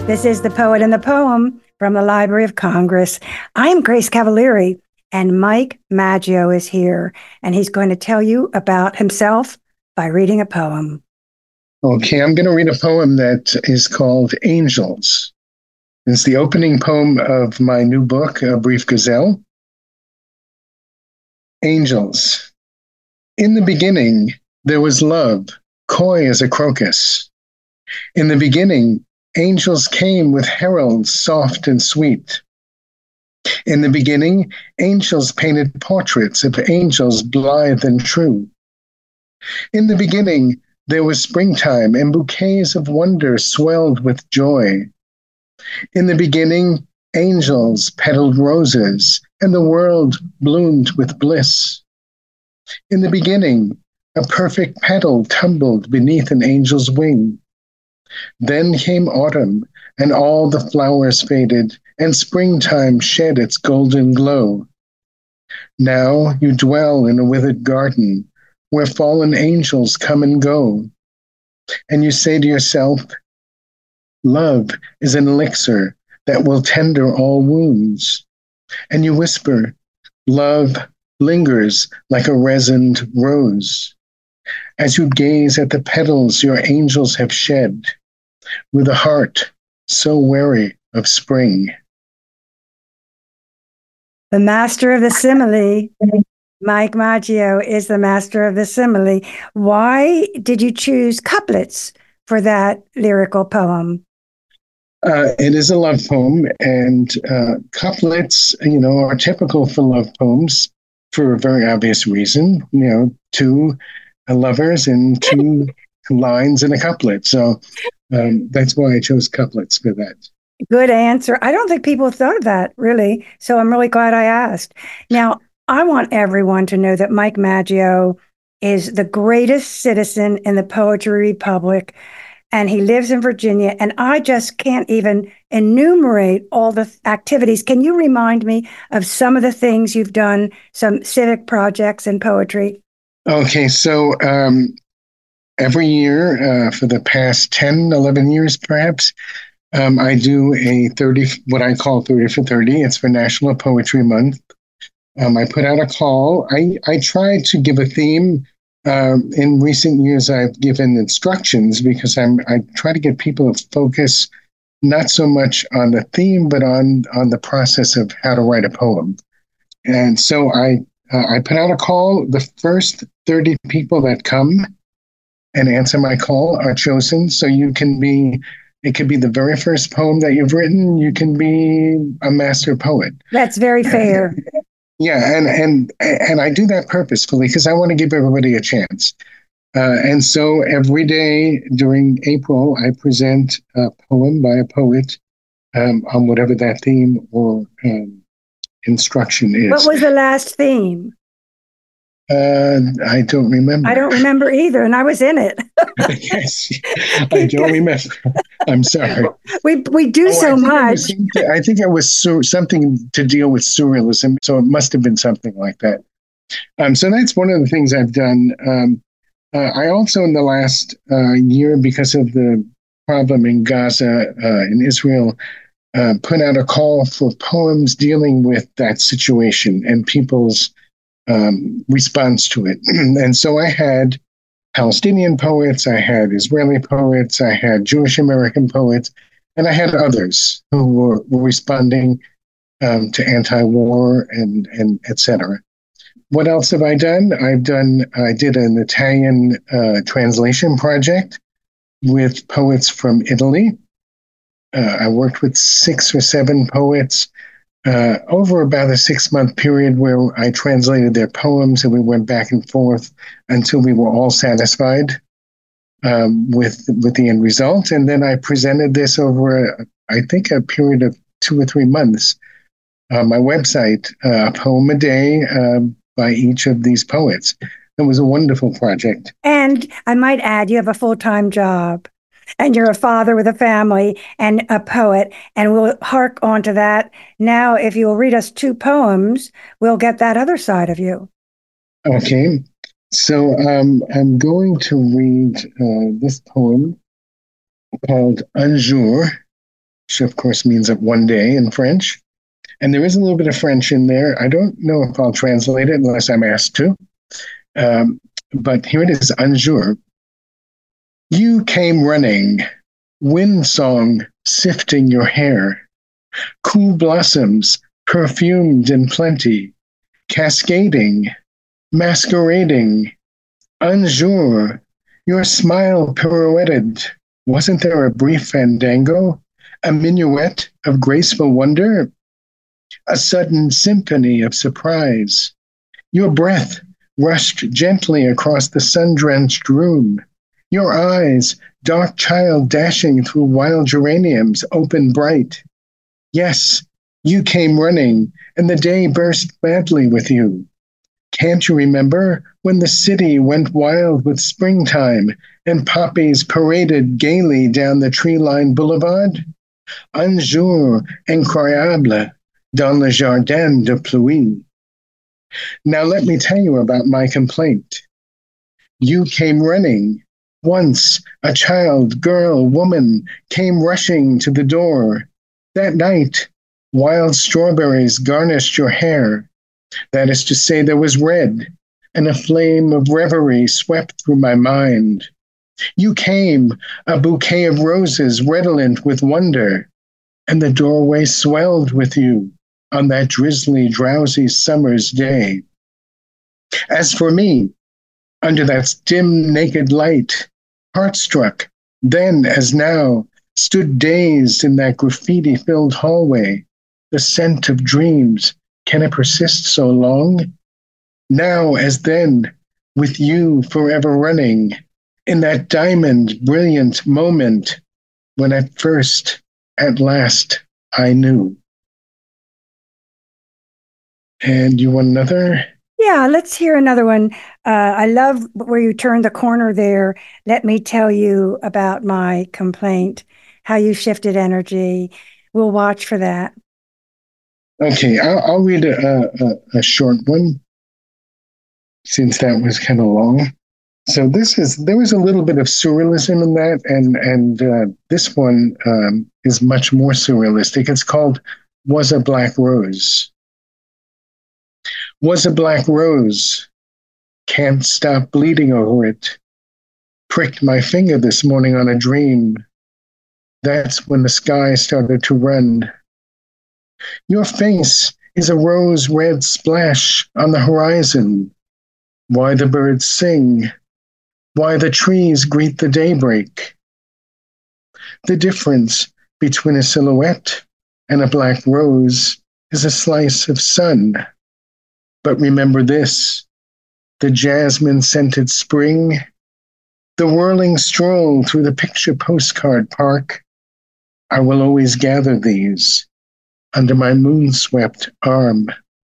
This is The Poet and the Poem from the Library of Congress. I'm Grace Cavalieri, and Mike Maggio is here, and he's going to tell you about himself by reading a poem. Okay, I'm going to read a poem that is called Angels. It's the opening poem of my new book, A Brief Gazelle. Angels. In the beginning, there was love, coy as a crocus. In the beginning, angels came with heralds soft and sweet. In the beginning, angels painted portraits of angels blithe and true. In the beginning, there was springtime, and bouquets of wonder swelled with joy. In the beginning, angels petaled roses, and the world bloomed with bliss. In the beginning, a perfect petal tumbled beneath an angel's wing. Then came autumn, and all the flowers faded, and springtime shed its golden glow. Now you dwell in a withered garden, where fallen angels come and go. And you say to yourself, love is an elixir that will tender all wounds. And you whisper, love lingers like a resined rose. As you gaze at the petals your angels have shed, with a heart so weary of spring. The master of the simile, Mike Maggio, is the master of the simile. Why did you choose couplets for that lyrical poem? It is a love poem, and couplets, are typical for love poems for a very obvious reason. Two lovers and two lines in a couplet. So that's why I chose couplets for that. Good answer. I don't think people have thought of that, really. So I'm really glad I asked. Now, I want everyone to know that Mike Maggio is the greatest citizen in the Poetry Republic, and he lives in Virginia, and I just can't even enumerate all the activities. Can you remind me of some of the things you've done, some civic projects in poetry? Okay, so every year for the past 10, 11 years perhaps, I do what I call 30 for 30. It's for National Poetry Month. I put out a call. I try to give a theme. In recent years, I've given instructions because I try to get people to focus not so much on the theme, but on the process of how to write a poem. And so I put out a call. The first 30 people that come and answer my call are chosen. So it could be the very first poem that you've written. You can be a master poet. That's very fair. Yeah, and I do that purposefully because I want to give everybody a chance. And so every day during April, I present a poem by a poet on whatever that theme or instruction is. What was the last theme? I don't remember. I don't remember either, and I was in it. Yes, I don't remember. I'm sorry. We do so much. I think it was something to deal with surrealism, so it must have been something like that. So that's one of the things I've done. I also, in the last year, because of the problem in Gaza, in Israel, put out a call for poems dealing with that situation and people's response to it. And so I had Palestinian poets, I had Israeli poets, I had Jewish American poets, and I had others who were responding to anti-war and et cetera. What else have I done? I did an Italian translation project with poets from Italy. I worked with 6 or 7 poets over about a 6-month period where I translated their poems and we went back and forth until we were all satisfied with the end result. And then I presented this over, I think, a period of 2 or 3 months. My website, a poem a day by each of these poets. It was a wonderful project. And I might add, you have a full-time job. And you're a father with a family and a poet, and we'll hark onto that. Now, if you'll read us 2 poems, we'll get that other side of you. Okay. So I'm going to read this poem called Un Jour. which of course means one day in French. And there is a little bit of French in there. I don't know if I'll translate it unless I'm asked to. But here it is, un jour. You came running, wind song sifting your hair, cool blossoms perfumed in plenty, cascading, masquerading, un jour. Your smile pirouetted. Wasn't there a brief fandango, a minuet of graceful wonder, a sudden symphony of surprise? Your breath rushed gently across the sun-drenched room. Your eyes, dark child dashing through wild geraniums, open bright. Yes, you came running, and the day burst madly with you. Can't you remember when the city went wild with springtime and poppies paraded gaily down the tree-lined boulevard? Un jour incroyable dans le jardin de pluie. Now let me tell you about my complaint. You came running. Once a child, girl, woman came rushing to the door. That night, wild strawberries garnished your hair. That is to say, there was red, and a flame of reverie swept through my mind. You came, a bouquet of roses redolent with wonder, and the doorway swelled with you on that drizzly, drowsy summer's day. As for me, under that dim, naked light, heart-struck, then as now, stood dazed in that graffiti-filled hallway. The scent of dreams, can it persist so long? Now as then, with you forever running, in that diamond, brilliant moment when at last, I knew. And you want another? Yeah, let's hear another one. I love where you turned the corner there. Let me tell you about my complaint, how you shifted energy. We'll watch for that. Okay, I'll read a short one since that was kind of long. So there was a little bit of surrealism in that, and this one is much more surrealistic. It's called Was a Black Rose. Was a black rose. Can't stop bleeding over it. Pricked my finger this morning on a dream. That's when the sky started to run. Your face is a rose red splash on the horizon. Why the birds sing. Why the trees greet the daybreak. The difference between a silhouette and a black rose is a slice of sun. But remember this, the jasmine-scented spring, the whirling stroll through the picture postcard park. I will always gather these under my moon-swept arm.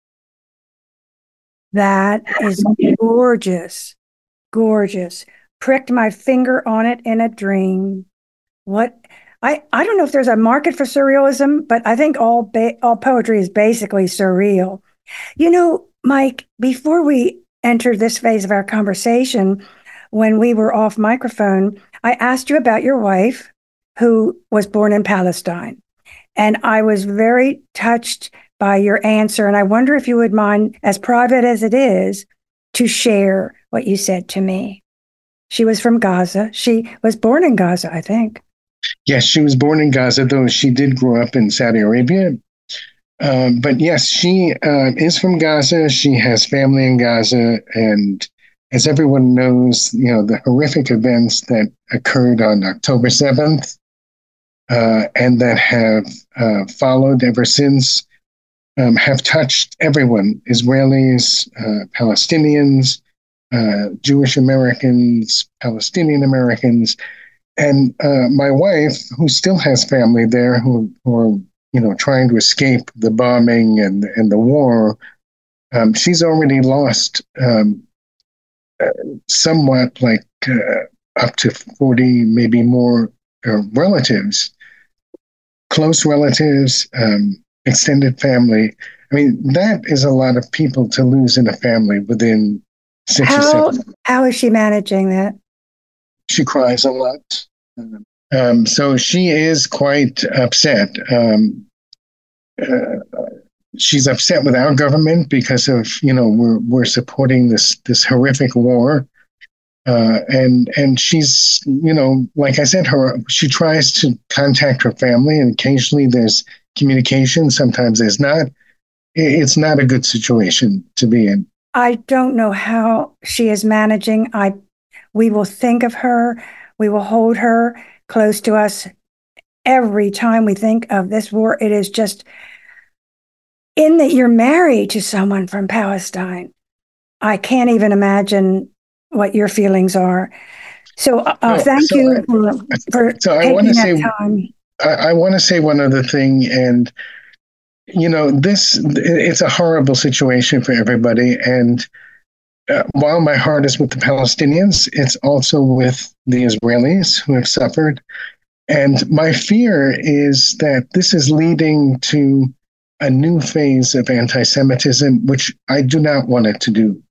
That is gorgeous, gorgeous. Pricked my finger on it in a dream. What? I don't know if there's a market for surrealism, but I think all poetry is basically surreal. You know, Mike, before we entered this phase of our conversation, when we were off microphone, I asked you about your wife, who was born in Palestine. And I was very touched by your answer. And I wonder if you would mind, as private as it is, to share what you said to me. She was from Gaza. She was born in Gaza, I think. Yes, she was born in Gaza, though she did grow up in Saudi Arabia. But yes, she is from Gaza. She has family in Gaza. And as everyone knows, you know, the horrific events that occurred on October 7th and that have followed ever since have touched everyone, Israelis, Palestinians, Jewish Americans, Palestinian Americans. And my wife, who still has family there, who are, you know, trying to escape the bombing and the war, she's already lost somewhat like up to 40, maybe more relatives, close relatives, extended family. I mean, that is a lot of people to lose in a family within 6 or 7 months. How is she managing that? She cries a lot. So she is quite upset. Uh, she's upset with our government because of, we're supporting this horrific war. And she's, like I said, she tries to contact her family, and occasionally there's communication. Sometimes there's not. It's not a good situation to be in. I don't know how she is managing. We will think of her. We will hold her close to us every time we think of this war. It is just in that you're married to someone from Palestine. I can't even imagine what your feelings are. So thank you for taking that time. I want to say one other thing, and it's a horrible situation for everybody. And while my heart is with the Palestinians, it's also with the Israelis who have suffered. And my fear is that this is leading to a new phase of anti-Semitism, which I do not want it to do.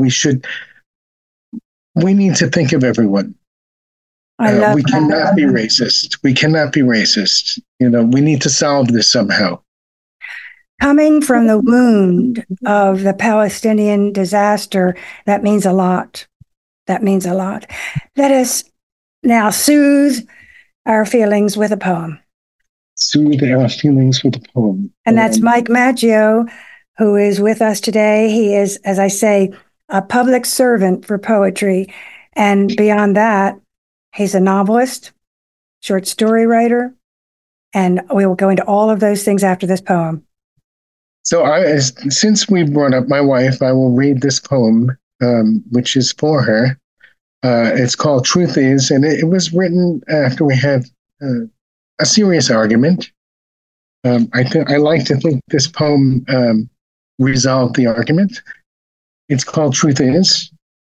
We need to think of everyone. We cannot be racist. We cannot be racist. We need to solve this somehow. Coming from the wound of the Palestinian disaster, that means a lot. That means a lot. Let us now soothe our feelings with a poem. Soothe our feelings with a poem. And that's Mike Maggio, who is with us today. He is, as I say, a public servant for poetry. And beyond that, he's a novelist, short story writer, and we will go into all of those things after this poem. So since we brought up my wife, I will read this poem, which is for her. It's called Truth Is, and it was written after we had a serious argument. I like to think this poem resolved the argument. It's called Truth Is.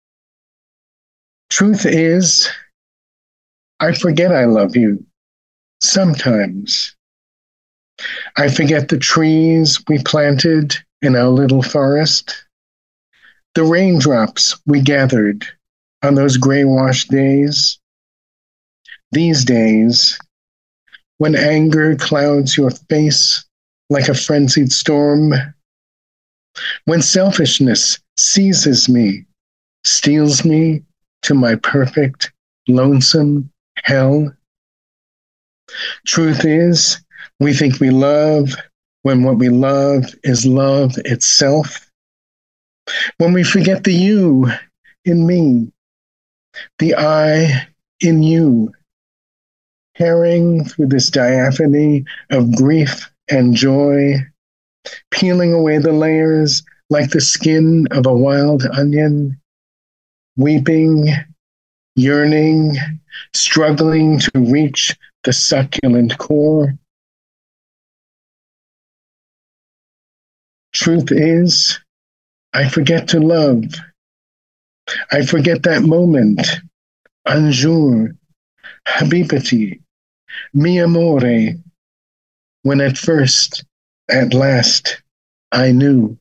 Truth is, I forget I love you sometimes. I forget the trees we planted in our little forest, the raindrops we gathered on those gray-washed days. These days, when anger clouds your face like a frenzied storm, when selfishness seizes me, steals me to my perfect, lonesome hell. Truth is, we think we love when what we love is love itself. When we forget the you in me, the I in you, tearing through this diaphany of grief and joy, peeling away the layers like the skin of a wild onion, weeping, yearning, struggling to reach the succulent core. Truth is, I forget to love. I forget that moment, un jour, habibati, mi amore, when at first, at last, I knew.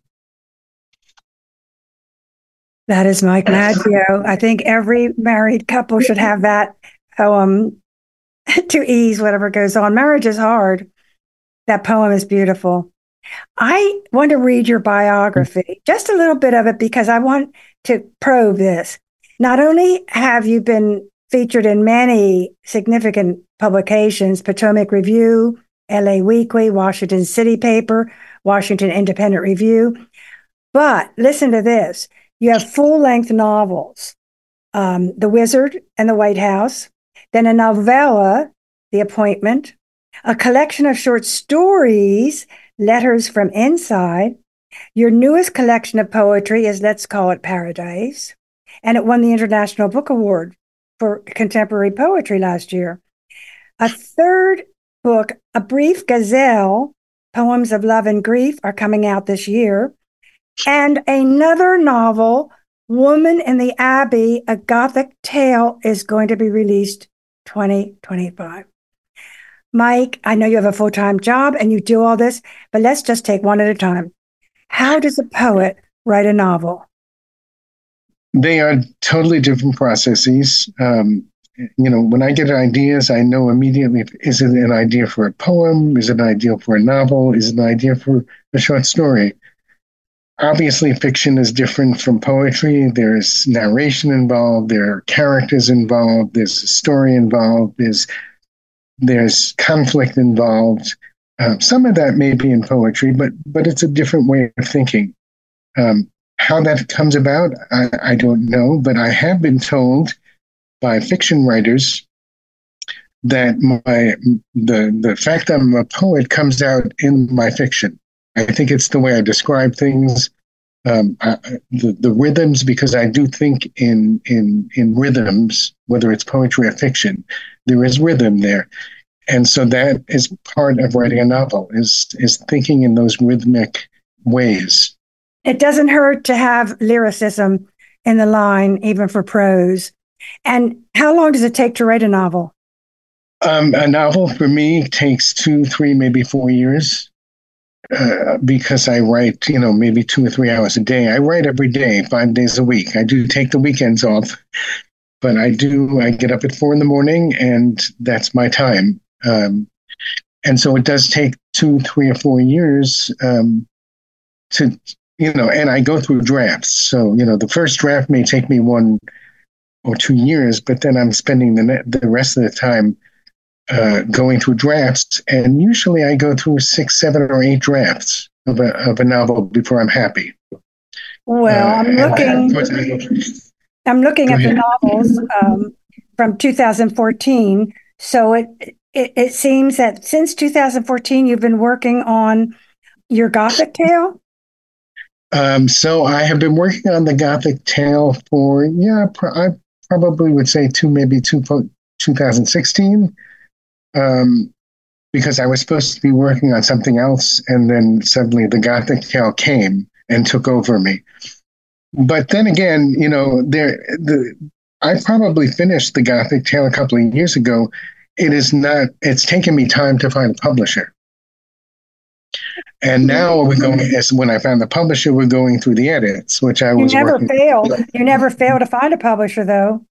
That is Mike Maggio. I think every married couple should have that poem to ease whatever goes on. Marriage is hard. That poem is beautiful. I want to read your biography, just a little bit of it, because I want to probe this. Not only have you been featured in many significant publications, Potomac Review, LA Weekly, Washington City Paper, Washington Independent Review, but listen to this. You have full-length novels, The Wizard and the White House, then a novella, The Appointment, a collection of short stories, Letters from Inside. Your newest collection of poetry is Let's Call It Paradise, and it won the International Book Award for Contemporary Poetry last year. A third book, A Brief Gazelle, Poems of Love and Grief, are coming out this year. And another novel, Woman in the Abbey, a Gothic tale, is going to be released 2025. Mike, I know you have a full-time job and you do all this, but let's just take one at a time. How does a poet write a novel? They are totally different processes. when I get ideas, I know immediately, is it an idea for a poem? Is it an idea for a novel? Is it an idea for a short story? Obviously, fiction is different from poetry. There's narration involved. There are characters involved. There's a story involved. There's conflict involved. Some of that may be in poetry, but it's a different way of thinking. How that comes about, I don't know, but I have been told by fiction writers that the fact that I'm a poet comes out in my fiction. I think it's the way I describe things, the rhythms, because I do think in rhythms, whether it's poetry or fiction, there is rhythm there, and so that is part of writing a novel, is thinking in those rhythmic ways. It doesn't hurt to have lyricism in the line, even for prose. And how long does it take to write a novel? A novel for me takes 2, 3, maybe 4 years, because I write, maybe 2 or 3 hours a day. I write every day, 5 days a week. I do take the weekends off, but I get up at 4 a.m, and that's my time. And so it does take 2, 3, or 4 years to, and I go through drafts. So, the first draft may take me 1 or 2 years, but then I'm spending the rest of the time going through drafts, and usually I go through 6, 7, or 8 drafts of a novel before I'm happy. Well, I'm looking at the novels from 2014. So it seems that since 2014, you've been working on your Gothic tale. So I have been working on the Gothic tale for, I probably would say 2016, because I was supposed to be working on something else, and then suddenly the Gothic tale came and took over me. But then again, I probably finished the Gothic tale a couple of years ago. It's taken me time to find a publisher. And now when I found the publisher, we're going through the edits, which I was You never fail to find a publisher, though.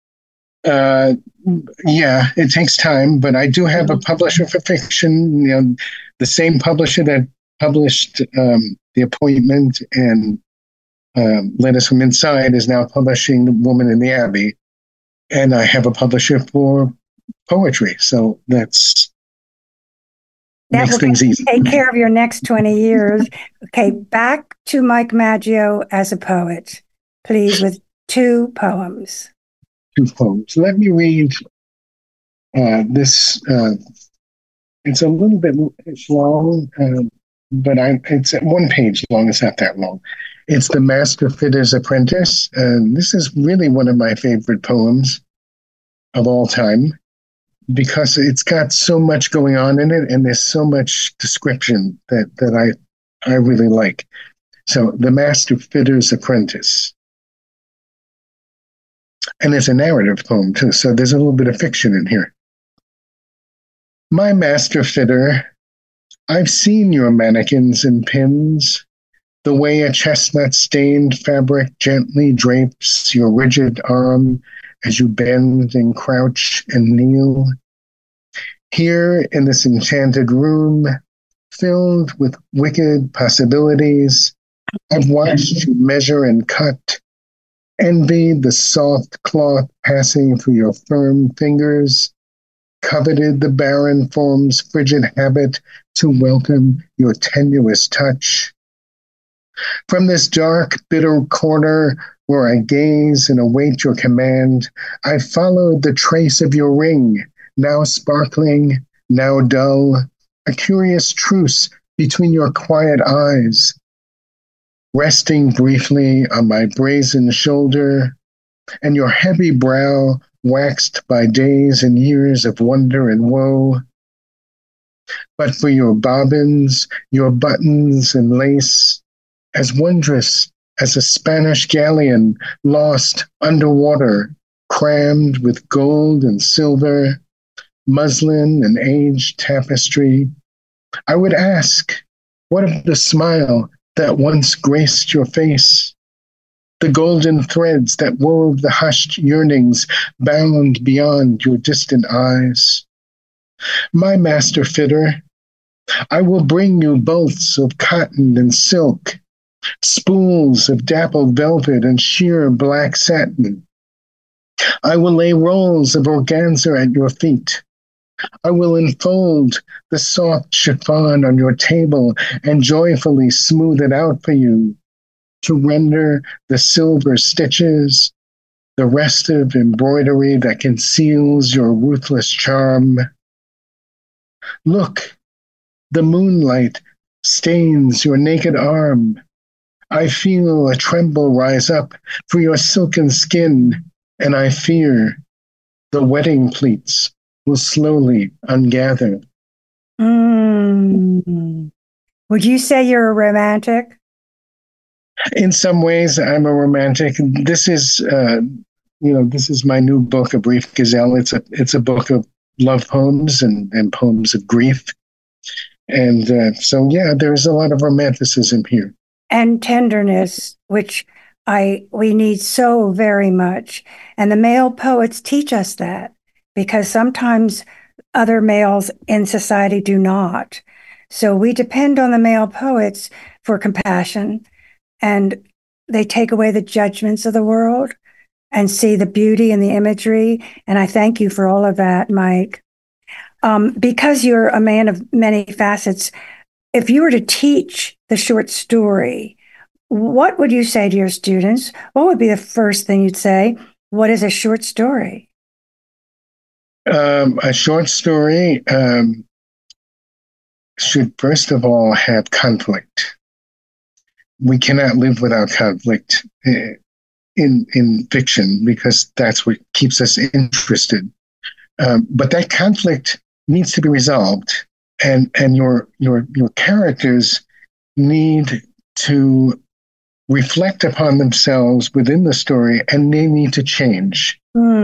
Yeah, it takes time, but I do have a publisher for fiction. The same publisher that published The Appointment and Letters from Inside is now publishing The Woman in the Abbey, and I have a publisher for poetry. So that makes things easy. Take care of your next 20 years. Okay, back to Mike Maggio as a poet, please, with 2 poems. 2 poems. Let me read this. It's a little bit long, but it's 1 page long. It's not that long. It's The Master Fitter's Apprentice. This is really one of my favorite poems of all time, because it's got so much going on in it, and there's so much description that I really like. So, The Master Fitter's Apprentice. And it's a narrative poem, too, so there's a little bit of fiction in here. My master fitter, I've seen your mannequins and pins, the way a chestnut-stained fabric gently drapes your rigid arm as you bend and crouch and kneel. Here in this enchanted room, filled with wicked possibilities, I've watched you measure and cut, envied the soft cloth passing through your firm fingers, coveted the barren form's frigid habit to welcome your tenuous touch. From this dark, bitter corner where I gaze and await your command, I followed the trace of your ring, now sparkling, now dull, a curious truce between your quiet eyes. Resting briefly on my brazen shoulder, and your heavy brow waxed by days and years of wonder and woe. But for your bobbins, your buttons and lace, as wondrous as a Spanish galleon lost underwater, crammed with gold and silver, muslin and aged tapestry, I would ask, what of the smile that once graced your face? the golden threads that wove the hushed yearnings bound beyond your distant eyes. My master fitter, I will bring you bolts of cotton and silk, spools of dappled velvet and sheer black satin. I will lay rolls of organza at your feet. I will enfold the soft chiffon on your table and joyfully smooth it out for you to render the silver stitches, the restive embroidery that conceals your ruthless charm. Look, the moonlight stains your naked arm. I feel a tremble rise up for your silken skin, and I fear the wedding pleats will slowly ungather. Would you say you're a romantic? In some ways, I'm a romantic. This is, this is my new book, A Brief Gazelle. It's a book of love poems and poems of grief. And so, yeah, there's a lot of romanticism here. And tenderness, which we need so very much. And the male poets teach us that, because sometimes other males in society do not. So we depend on the male poets for compassion, and they take away the judgments of the world and see the beauty and the imagery. And I thank you for all of that, Mike. Because you're a man of many facets, if you were to teach the short story, what would you say to your students? What would be the first thing you'd say? What is a short story? A short story should first of all have conflict. We cannot live without conflict in fiction, because that's what keeps us interested. But that conflict needs to be resolved, and your characters need to reflect upon themselves within the story, and they need to change.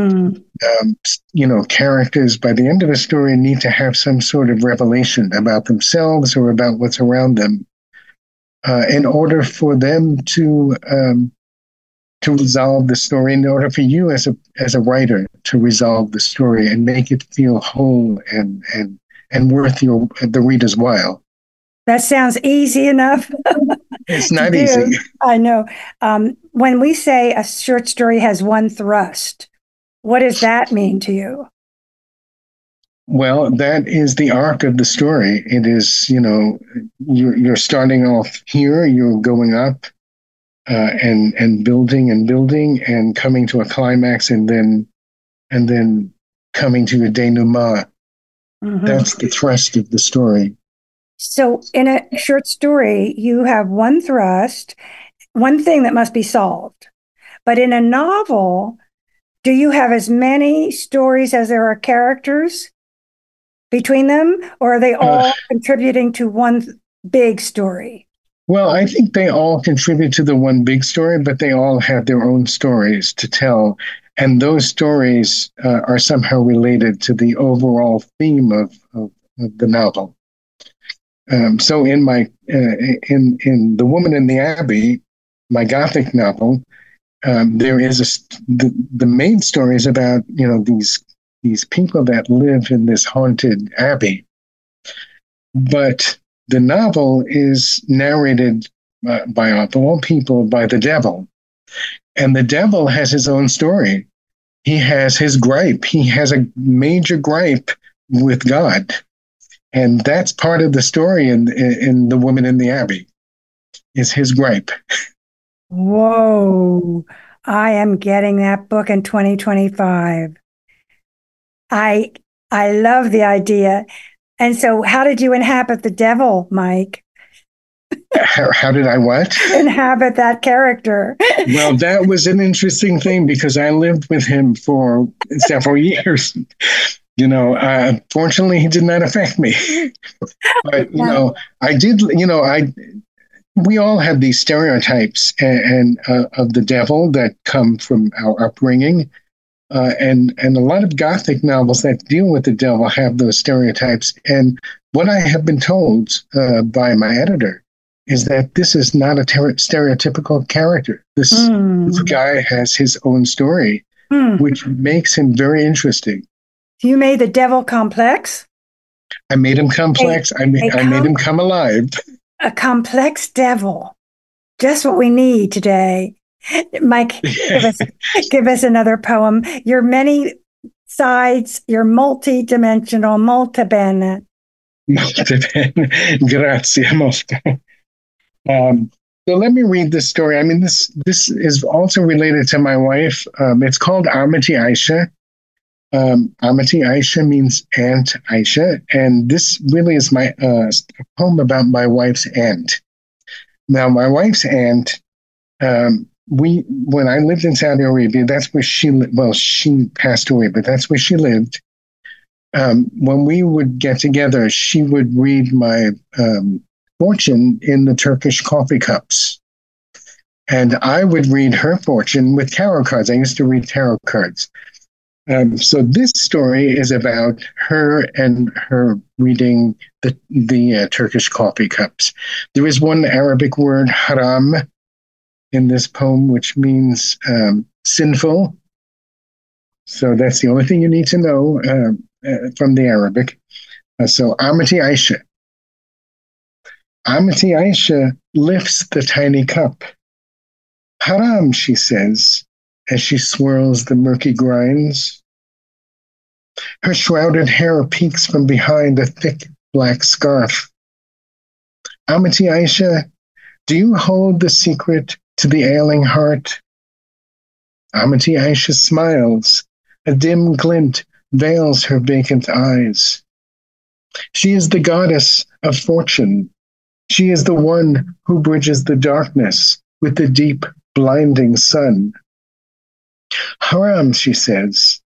Characters by the end of a story need to have some sort of revelation about themselves or about what's around them, in order for them to resolve the story, in order for you as a writer to resolve the story and make it feel whole and worth the reader's while. That sounds easy enough. It's not easy. I know. When we say a short story has one thrust, what does that mean to you? Well, that is the arc of the story. It is, you're starting off here, you're going up, and building and coming to a climax, and then coming to a denouement. Mm-hmm. That's the thrust of the story. So in a short story, you have one thrust, one thing that must be solved. But in a novel, do you have as many stories as there are characters between them, or are they all contributing to one big story? Well, I think they all contribute to the one big story, but they all have their own stories to tell. And those stories are somehow related to the overall theme of the novel. So in my in The Woman in the Abbey, my Gothic novel, there is the main story is about these people that live in this haunted abbey, but the novel is narrated by all people by the devil, and the devil has his own story. He has his gripe. He has a major gripe with God. And that's part of the story in The Woman in the Abbey, is his gripe. Whoa. I am getting that book in 2025. I love the idea. And so how did you inhabit the devil, Mike? How did I what? Inhabit that character. Well, that was an interesting thing, because I lived with him for several years. Fortunately, he did not affect me. But, I did, we all have these stereotypes and of the devil that come from our upbringing. And a lot of Gothic novels that deal with the devil have those stereotypes. And what I have been told by my editor is that this is not a stereotypical character. This guy has his own story, which makes him very interesting. You made the devil complex? I made him complex. I made him come alive. A complex devil. Just what we need today. Mike, give us another poem. Your many sides, your multi-dimensional, multi-bene. Grazie molto. So let me read this story. I mean, this is also related to my wife. It's called Amati Aisha. Amati Aisha means Aunt Aisha, and this really is my a poem about my wife's aunt. Now, my wife's aunt, when I lived in Saudi Arabia, that's where she passed away, but that's where she lived. When we would get together, she would read my fortune in the Turkish coffee cups. And I would read her fortune with tarot cards. I used to read tarot cards. So this story is about her and her reading the Turkish coffee cups. There is one Arabic word, haram, in this poem, which means sinful. So that's the only thing you need to know from the Arabic. So Amati Aisha. Amati Aisha lifts the tiny cup. Haram, she says, as she swirls the murky grinds. Her shrouded hair peeks from behind a thick black scarf. Amati Aisha, do you hold the secret to the ailing heart? Amati Aisha smiles. A dim glint veils her vacant eyes. She is the goddess of fortune. She is the one who bridges the darkness with the deep, blinding sun. Haram, she says,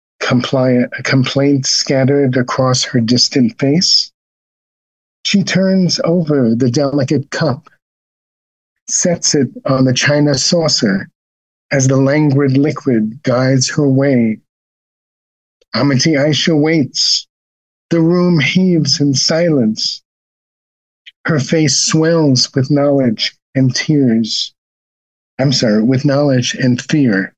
a complaint scattered across her distant face. She turns over the delicate cup, sets it on the china saucer as the languid liquid guides her way. Amati Aisha waits. The room heaves in silence. Her face swells with knowledge and tears. With knowledge and fear.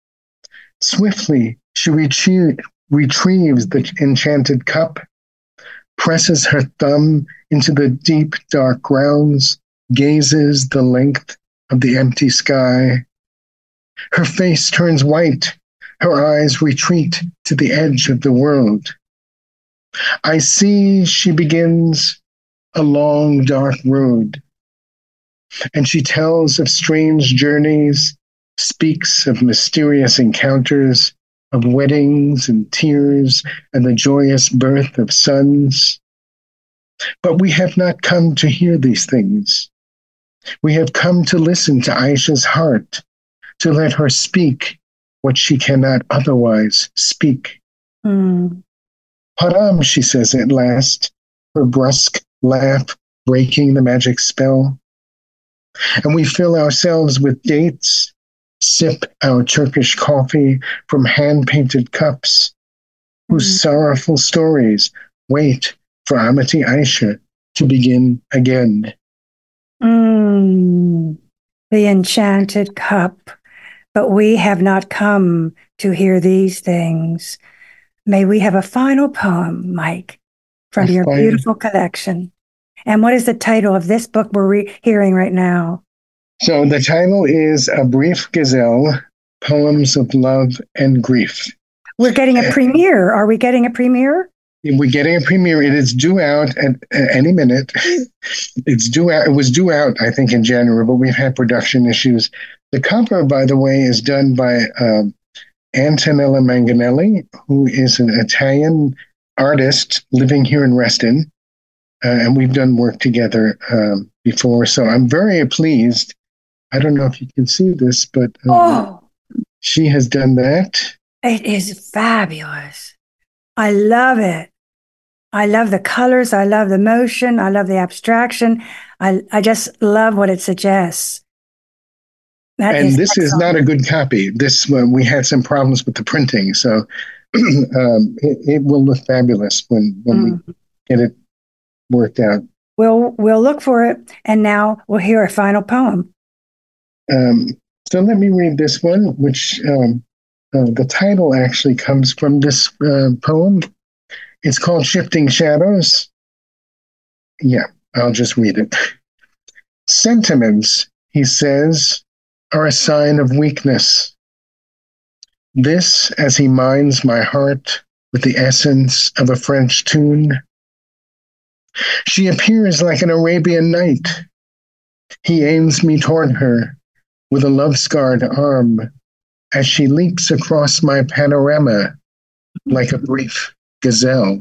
Swiftly, she retrieves the enchanted cup, presses her thumb into the deep, dark grounds, gazes the length of the empty sky. Her face turns white. Her eyes retreat to the edge of the world. I see, she begins, a long, dark road. And she tells of strange journeys, speaks of mysterious encounters, of weddings and tears and the joyous birth of sons. But we have not come to hear these things. We have come to listen to Aisha's heart, to let her speak what she cannot otherwise speak. Haram, she says at last, her brusque laugh breaking the magic spell. And we fill ourselves with dates, sip our Turkish coffee from hand-painted cups, whose sorrowful stories wait for Amati Aisha to begin again. The enchanted cup. But we have not come to hear these things. May we have a final poem, Mike, from your beautiful collection. And what is the title of this book we're hearing right now? So the title is A Brief Gazelle, Poems of Love and Grief. We're getting a premiere. Are we getting a premiere? We're getting a premiere. It is due out at any minute. It's due out. It was due out, I think, in January, but we've had production issues. The cover, by the way, is done by Antonella Manganelli, who is an Italian artist living here in Reston. And we've done work together before. So I'm very pleased. I don't know if you can see this, but she has done that. It is fabulous. I love it. I love the colors. I love the motion. I love the abstraction. I just love what it suggests. This is not a good copy. This we had some problems with the printing, so it will look fabulous when we get it worked out. We'll look for it. And now we'll hear a final poem. So let me read this one, which the title actually comes from this poem. It's called Shifting Shadows. Yeah, I'll just read it. Sentiments, he says, are a sign of weakness. This, as he mines my heart with the essence of a French tune. She appears like an Arabian night. He aims me toward her with a love-scarred arm as she leaps across my panorama like a brief gazelle.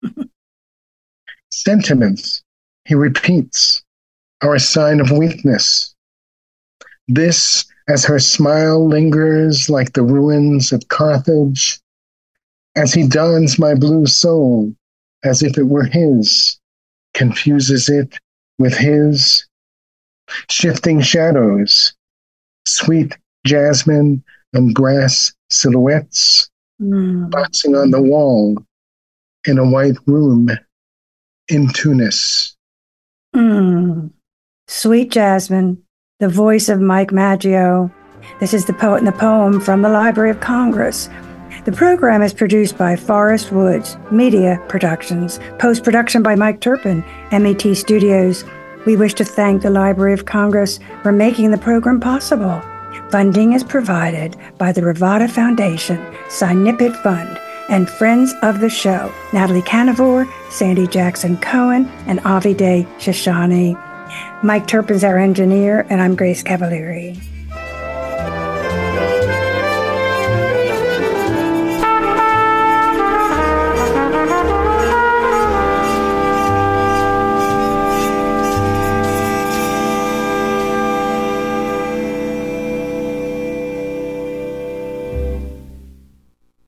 Sentiments, he repeats, are a sign of weakness. This, as her smile lingers like the ruins of Carthage, as he dons my blue soul as if it were his, confuses it with his. Shifting shadows, sweet jasmine and brass silhouettes, boxing on the wall in a white room in Tunis. Sweet Jasmine, the voice of Mike Maggio. This is the poet and the poem from the Library of Congress. The program is produced by Forest Woods Media Productions, post-production by Mike Turpin, MET Studios. We wish to thank the Library of Congress for making the program possible. Funding is provided by the Rivada Foundation, Sinipit Fund, and friends of the show, Natalie Canavore, Sandy Jackson Cohen, and Avi Day Shoshani. Mike Turpin's our engineer, and I'm Grace Cavalieri.